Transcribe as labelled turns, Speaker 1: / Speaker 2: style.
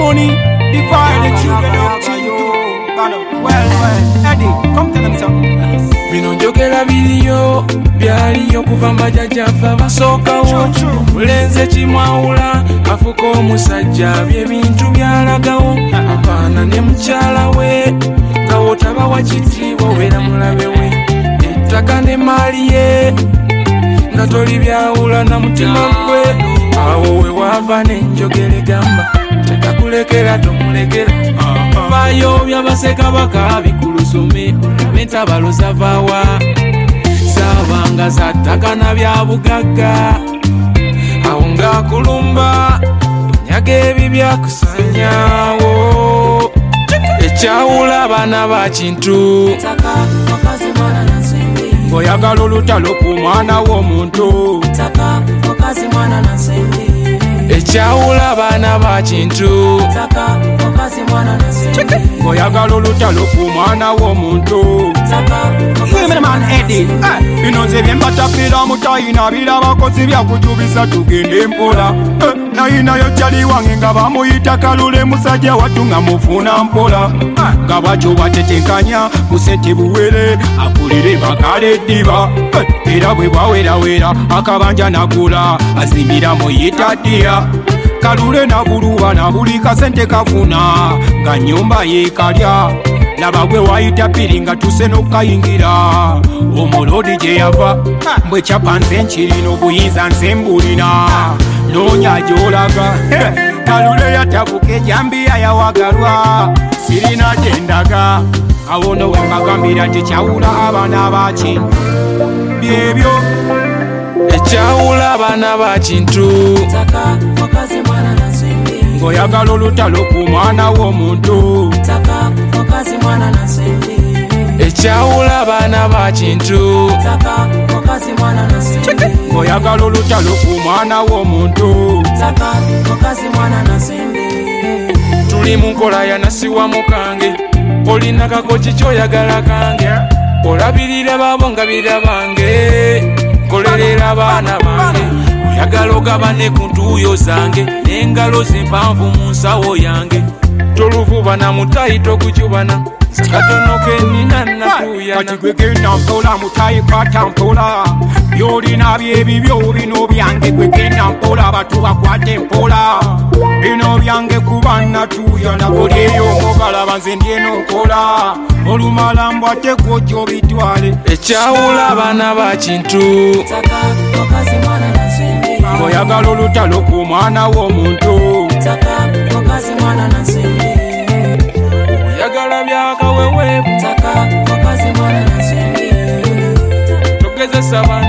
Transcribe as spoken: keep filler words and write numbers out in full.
Speaker 1: money, divide the children of Chintu. Well, well, Eddie, come tell them something.
Speaker 2: Bino njogera biliyo byaliyo kuva majjajjaffe abasookawo mulenze kimwawula afuka omusajja by'ebintu byalagawo abaana ne mukyala we nga wotabawa kitiibwa obeera mulabe we ettaka ne maali ye nga toli byawula na mutima gwe awo we wava n'enjogera egamba tekakulekera tomulekera vayo by'abasekabaka bikulusumi mentabalo zavaawa zavanga zattaka na bya bugagga awo ng'akulumba nyaga ebi byakusanyawo ekyawula abaana ba kintu ng'oyagala olutalo ku mwana w'omuntu ekyawula abaana ba kintu ng'oyagala olutalo ku mwana w'omuntu
Speaker 1: Man Eddie, bino nze bye mbatapira mutayina birabakozi byakujubisa tugende mpola nayinayo kyali wange nga bamuyita Kalule musajja wattu nga mufuna mpola nga bwatyo batetenkanya musente buwere akulire bakale ddiba era bwe bwawerawera akabanja nagula azimbira muyita ddiya Kalule nabuluwa na buli kasente kafuna nga nyumba yekalya laba gwe wayita piri nga tuse n'okayingira omulodi gye yava mbwe kyapa nze nkirina obuyinza nze mbulina noonya gy'olaga Kalule yatabuka ejambiya yawagalwa sirina gyendaga awo no we mbagambira nti kyawula abaana ba kintu byebyo
Speaker 2: ekyawula abaana ba kintu
Speaker 1: ng'oyagala olutalo ku mwana w'omuntu
Speaker 2: ekyawula abaana ba kintu
Speaker 1: ng'oyagala olutalo ku mwana w'omuntu
Speaker 2: tuli mu nkola yanasiwa mukange olina kakoki kyoyagala kange olabirira baabo nga birira bange nkolerera abaana bange oyagala ogabane ku ntuuyo zange n'engalo zimpanvu mu nsawo yange toluvubana mutayi tokujubana katono kenina natuya
Speaker 1: kati gwe genda mpola mutayi kwata mpola byolina byebibyo bino byange gwe genda mpola batu bakwate mpola bino byange kuba natuya nakolyeyo omubalaba nze ndyeno nkola olumala mbwate kwojjo bitwale
Speaker 2: ekyawula abaana ba kintu
Speaker 1: ng'oyagala olutalo ku mwana w'omuntu
Speaker 2: oyagala byakaweweebu togezesa bana